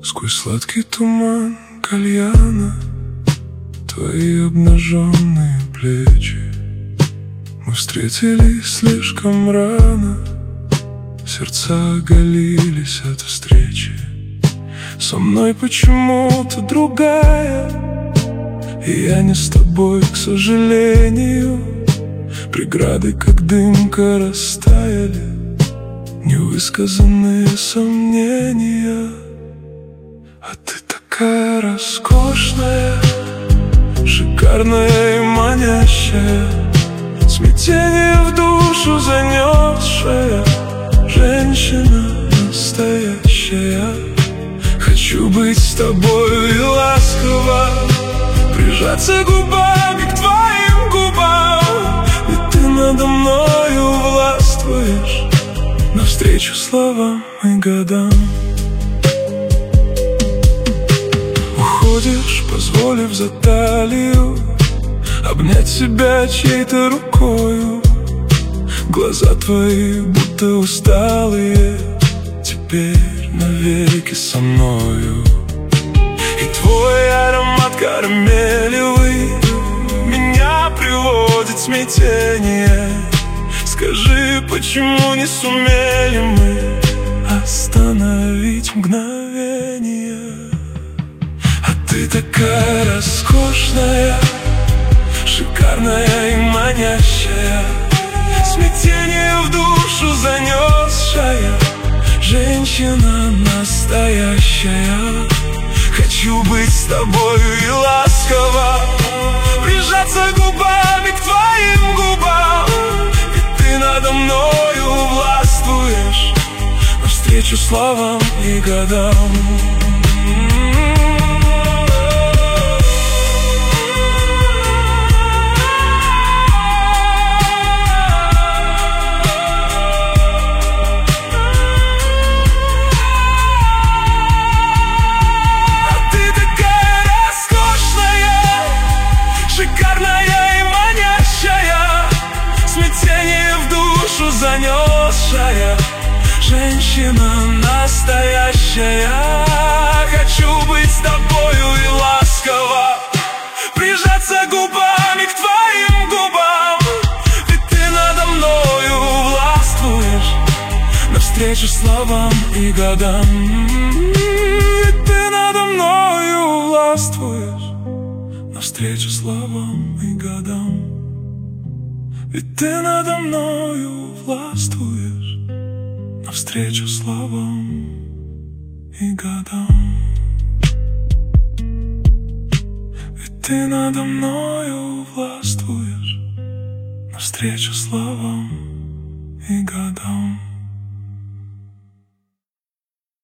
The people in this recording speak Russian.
Сквозь сладкий туман кальяна твои обнаженные плечи. Мы встретились слишком рано, сердца оголились от встречи. Со мной почему-то другая, и я не с тобой, к сожалению. Преграды, как дымка, растаяли, невысказанные сомнения. А ты такая роскошная, шикарная и манящая, смятение в душу занесшая, женщина настоящая. Хочу быть с тобою и ласково прижаться губами к твоим губам, ведь ты надо мною властвуешь, навстречу словам и годам. Уходишь, позволив за талию обнять себя чьей-то рукою. Глаза твои будто усталые, теперь навеки со мною. И твой аромат карамелевый меня приводит в смятение. Скажи, почему не сумели мы остановить мгновение? А ты такая роскошная, шикарная и манящая, смятение в душу занесшая, женщина настоящая. Хочу быть с тобою и ласково прижаться губами к твоим губам, ведь ты надо мною властвуешь, навстречу словам и годам. Занесшая, женщина настоящая. Хочу быть с тобою и ласково прижаться губами к твоим губам, ведь ты надо мною властвуешь, навстречу словам и годам. Ведь ты надо мною властвуешь, навстречу словам и годам. Ведь ты надо мною властвуешь, навстречу словам и годам. Ведь ты надо мною властвуешь, навстречу словам и годам.